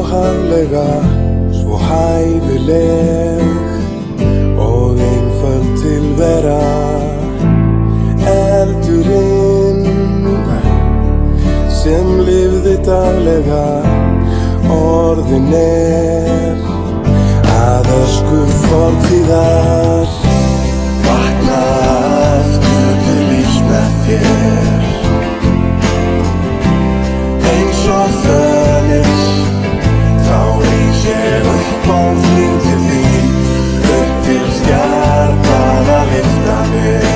óhaglega, svo hæfileg og einföld tilvera. Eldurinn sem lifði daglega orðin að ösku fortíðar. Vakna aftur til lífs með þér, eins og Fönix, þá rís ég upp og flýg til þín, upp til stjarnan að lyfta mér.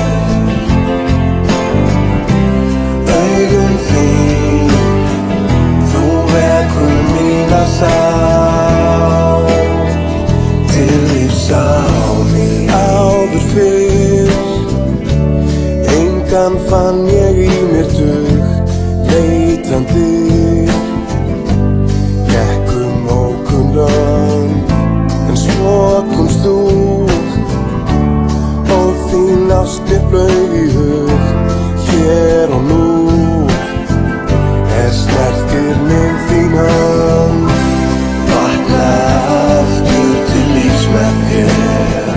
Augun þín, þú vekur mína sál, til lífs á ný. Áður fyrr, engan fann ég í mér dug, leitandi en svo komst þú og þín ást mér flaug í hug. Hér og nú snertir mig þín hönd. Vakna aftur til lífs með þér,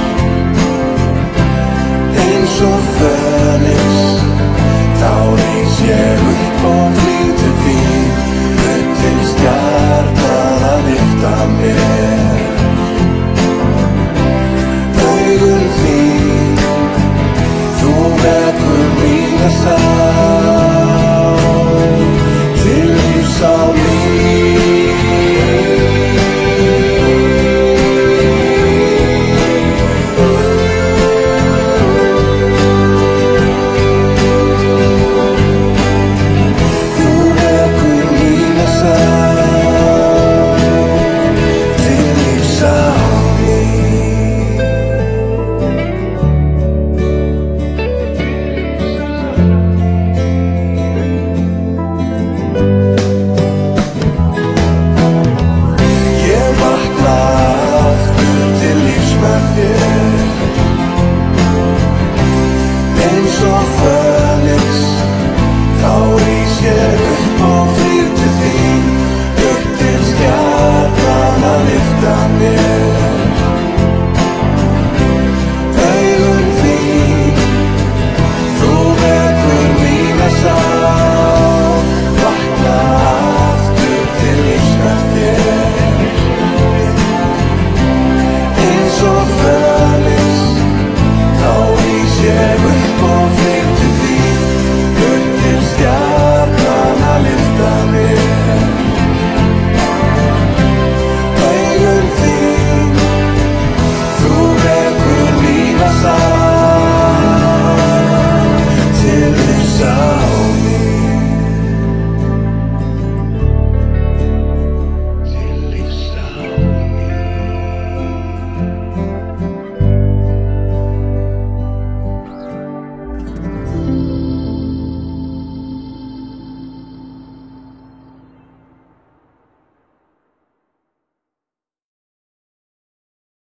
eins og Fönix, þá rís ég upp og flýg til þín, upp til stjarnan að lyfta mér. Augun